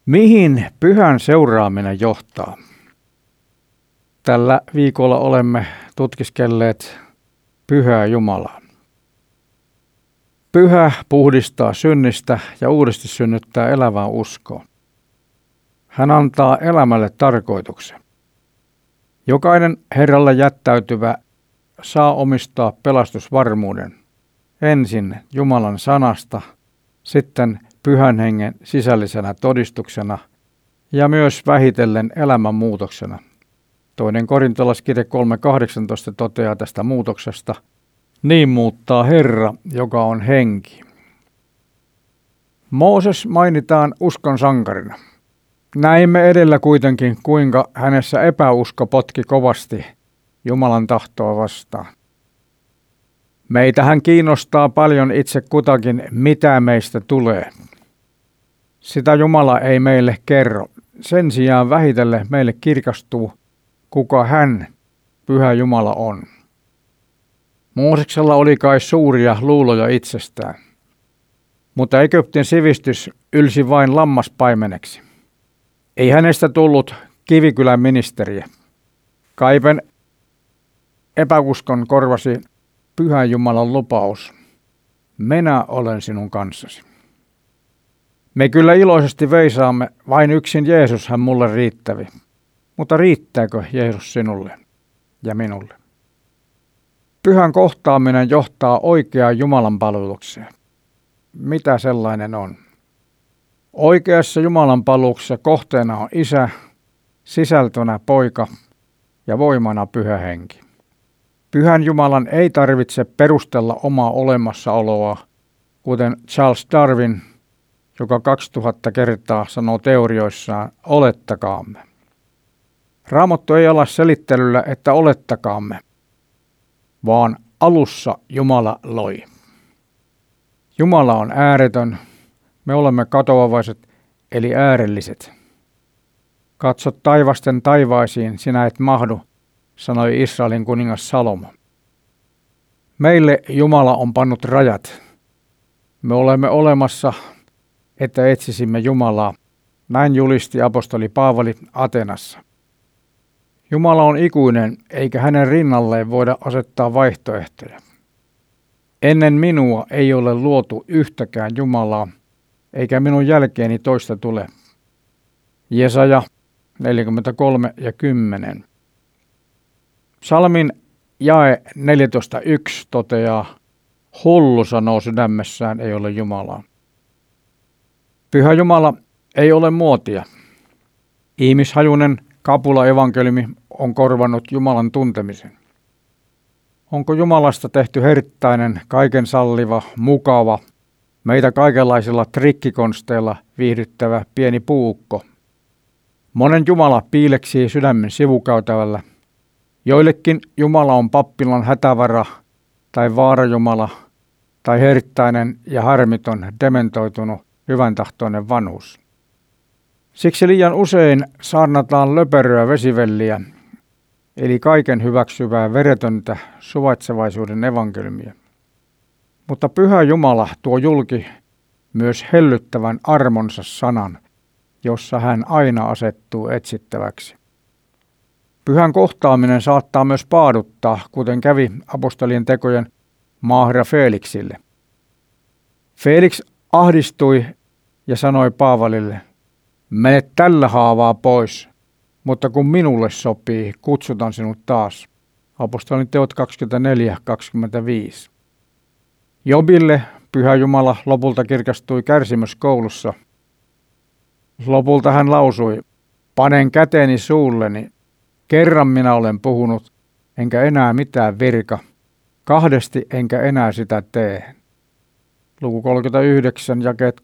Mihin pyhän seuraaminen johtaa? Tällä viikolla olemme tutkiskelleet pyhää Jumalaa. Pyhä puhdistaa synnistä ja uudesti synnyttää elävää uskoa. Hän antaa elämälle tarkoituksen. Jokainen Herralle jättäytyvä saa omistaa pelastusvarmuuden. Ensin Jumalan sanasta, sitten Pyhän Hengen sisällisenä todistuksena ja myös vähitellen elämänmuutoksena. 2. Korintolaiskirje 3.18 toteaa tästä muutoksesta: niin muuttaa Herra, joka on henki. Mooses mainitaan uskon sankarina. Näimme edellä kuitenkin, kuinka hänessä epäusko potki kovasti Jumalan tahtoa vastaan. Meitähän kiinnostaa paljon itse kutakin, mitä meistä tulee. Sitä Jumala ei meille kerro. Sen sijaan vähitellen meille kirkastuu, kuka hän, Pyhä Jumala, on. Mooseksella oli kai suuria luuloja itsestään, mutta Egyptin sivistys ylsi vain lammaspaimeneksi. Ei hänestä tullut Kivikylän ministeriä. Kaipen epäuskon korvasi Pyhän Jumalan lupaus: minä olen sinun kanssasi. Me kyllä iloisesti veisaamme, vain yksin Jeesus hän mulle riittävi. Mutta riittääkö Jeesus sinulle ja minulle? Pyhän kohtaaminen johtaa oikeaan Jumalan palvelukseen. Mitä sellainen on? Oikeassa Jumalan palveluksessa kohteena on Isä, sisältönä Poika ja voimana Pyhä Henki. Pyhän Jumalan ei tarvitse perustella omaa olemassaoloa, kuten Charles Darwin, joka 2000 kertaa sanoo teorioissaan: olettakaamme. Raamattu ei ala selittelyllä, että olettakaamme, vaan alussa Jumala loi. Jumala on ääretön, me olemme katoavaiset eli äärelliset. Katso taivasten taivaisiin, sinä et mahdu, sanoi Israelin kuningas Salomo. Meille Jumala on pannut rajat. Me olemme olemassa, että etsisimme Jumalaa. Näin julisti apostoli Paavali Atenassa. Jumala on ikuinen, eikä hänen rinnalleen voida asettaa vaihtoehtoja. Ennen minua ei ole luotu yhtäkään Jumalaa, eikä minun jälkeeni toista tule. Jesaja 43:10. Psalmin jae 14:1 toteaa: hullu sanoo sydämessään, ei ole Jumalaa. Pyhä Jumala ei ole muotia. Ihmishajuinen kapula-evankeliumi on korvannut Jumalan tuntemisen. Onko Jumalasta tehty herttainen, kaiken salliva, mukava, meitä kaikenlaisilla trikkikonsteilla viihdyttävä pieni puukko? Monen Jumala piileksii sydämen sivukäytävällä. Joillekin Jumala on pappilan hätävara tai vaarajumala tai herttainen ja harmiton, dementoitunut, hyväntahtoinen vanhus. Siksi liian usein saarnataan löperöä vesivelliä, eli kaiken hyväksyvää veretöntä suvaitsevaisuuden evankeliumia. Mutta Pyhä Jumala tuo julki myös hellyttävän armonsa sanan, jossa hän aina asettuu etsittäväksi. Pyhän kohtaaminen saattaa myös paaduttaa, kuten kävi apostolien tekojen maahra Feeliksille. Feelix ahdistui ja sanoi Paavalille: mene tällä haavaa pois, mutta kun minulle sopii, kutsutan sinut taas. Apostolien teot 24:25. Jobille Pyhä Jumala lopulta kirkastui kärsimyskoulussa. Lopulta hän lausui: panen käteni suulleni, kerran minä olen puhunut, enkä enää mitään virka, kahdesti enkä enää sitä tee. Luku 39, jakeet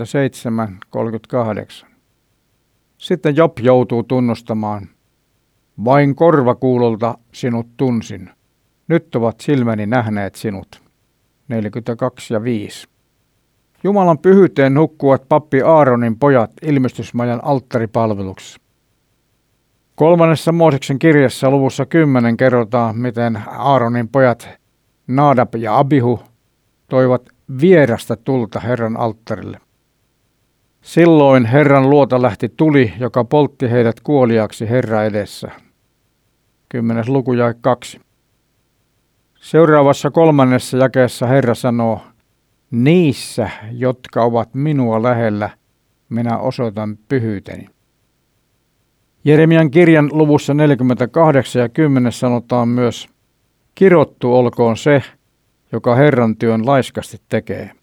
37-38. Sitten Job joutuu tunnustamaan: vain korvakuulolta sinut tunsin, nyt ovat silmäni nähneet sinut. 42:5. Jumalan pyhyyteen hukkuvat pappi Aaronin pojat ilmestysmajan alttaripalveluksessa. 3. Mooseksen kirjassa luvussa 10 kerrotaan, miten Aaronin pojat Nadab ja Abihu toivat vierasta tulta Herran alttarille. Silloin Herran luota lähti tuli, joka poltti heidät kuoliaksi Herra edessä. 10. luku jae 2. Seuraavassa 3. jakeessa Herra sanoo, niissä, jotka ovat minua lähellä, minä osoitan pyhyyteni. Jeremian kirjan luvussa 48 ja 10 sanotaan myös, kirottu olkoon se, joka Herran työn laiskasti tekee.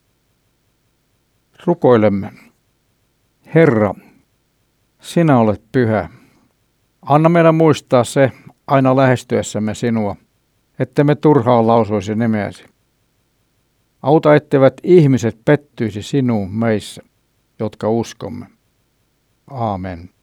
Rukoilemme. Herra, sinä olet pyhä. Anna meidän muistaa se aina lähestyessämme sinua, että me turhaan lausuisi nimeäsi. Auta, etteivät ihmiset pettyisi sinuun meissä, jotka uskomme. Aamen.